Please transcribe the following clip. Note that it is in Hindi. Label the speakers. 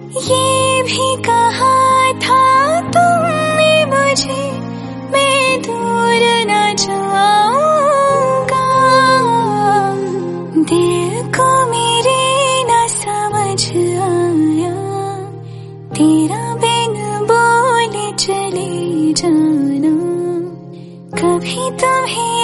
Speaker 1: ये भी कहा था तुमने मुझे, मैं दूर न जाऊंगा। दिल को मेरे न समझ आया, तेरा बिन बोले चले जाना। कभी तुम्हें